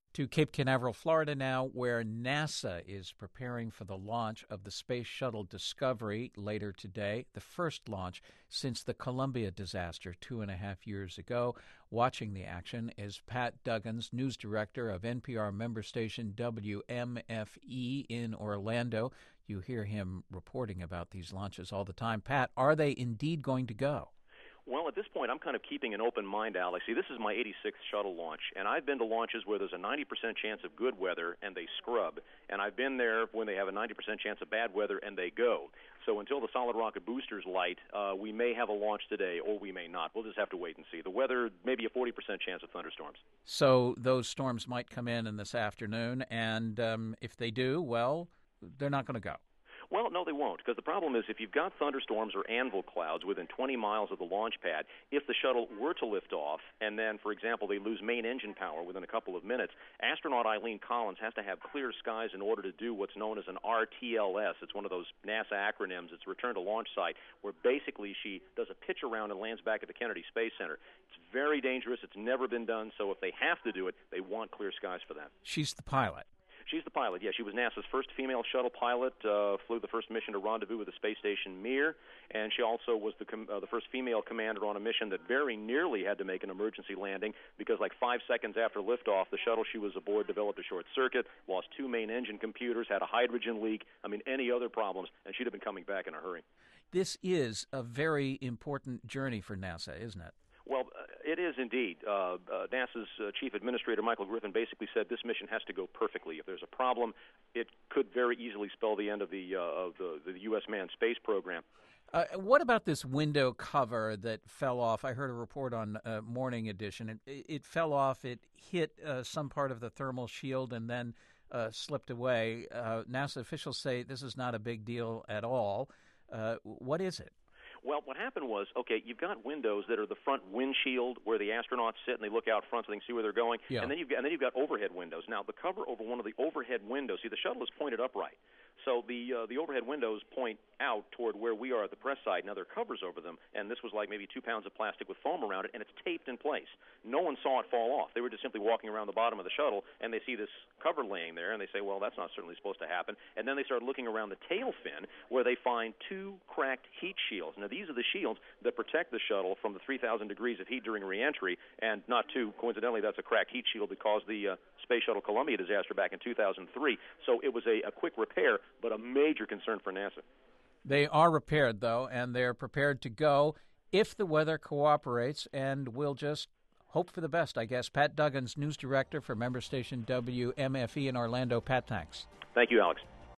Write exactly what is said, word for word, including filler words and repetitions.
To Cape Canaveral, Florida now, where NASA is preparing for the launch of the Space Shuttle Discovery later today, the first launch since the Columbia disaster two and a half years ago. Watching the action is Pat Duggins, news director of N P R member station W M F E in Orlando. You hear him reporting about these launches all the time. Pat, are they indeed going to go? Well, at this point, I'm kind of keeping an open mind, Alex. See, this is my eighty-sixth shuttle launch, and I've been to launches where there's a ninety percent chance of good weather and they scrub, and I've been there when they have a ninety percent chance of bad weather and they go. So until the solid rocket boosters light, uh, we may have a launch today or we may not. We'll just have to wait and see. The weather, maybe a forty percent chance of thunderstorms. So those storms might come in in this afternoon, and um, if they do, well, they're not going to go. Well, no, they won't, because the problem is if you've got thunderstorms or anvil clouds within twenty miles of the launch pad, if the shuttle were to lift off and then, for example, they lose main engine power within a couple of minutes, astronaut Eileen Collins has to have clear skies in order to do what's known as an R T L S. It's one of those NASA acronyms. It's Return to Launch Site, where basically she does a pitch around and lands back at the Kennedy Space Center. It's very dangerous. It's never been done, so if they have to do it, they want clear skies for that. She's the pilot. She's the pilot, yeah. She was NASA's first female shuttle pilot, uh, flew the first mission to rendezvous with the space station Mir, and she also was the com- uh, the first female commander on a mission that very nearly had to make an emergency landing because like five seconds after liftoff, the shuttle she was aboard developed a short circuit, lost two main engine computers, had a hydrogen leak, I mean, any other problems, and she'd have been coming back in a hurry. This is a very important journey for NASA, isn't it? Well, uh, it is indeed. Uh, uh, NASA's uh, chief administrator, Michael Griffin, basically said this mission has to go perfectly. If there's a problem, it could very easily spell the end of the uh, of the, the U S manned space program. Uh, what about this window cover that fell off? I heard a report on uh, Morning Edition. It, it fell off. It hit uh, some part of the thermal shield and then uh, slipped away. Uh, NASA officials say this is not a big deal at all. Uh, what is it? Well, what happened was, okay, you've got windows that are the front windshield where the astronauts sit and they look out front so they can see where they're going, yeah. and then you've got and then you've got overhead windows. Now, the cover over one of the overhead windows, see, the shuttle is pointed upright, so the uh, the overhead windows point out toward where we are at the press side. Now, there are covers over them, and this was like maybe two pounds of plastic with foam around it, and it's taped in place. No one saw it fall off. They were just simply walking around the bottom of the shuttle, and they see this cover laying there, and they say, well, that's not certainly supposed to happen. And then they start looking around the tail fin, where they find two cracked heat shields. Now, these are the shields that protect the shuttle from the three thousand degrees of heat during reentry, and not too coincidentally, that's a cracked heat shield that caused the uh, Space Shuttle Columbia disaster back in two thousand three. So it was a, a quick repair, but a major concern for NASA. They are repaired, though, and they're prepared to go if the weather cooperates, and we'll just hope for the best, I guess. Pat Duggins, news director for member station W M F E in Orlando. Pat, thanks. Thank you, Alex.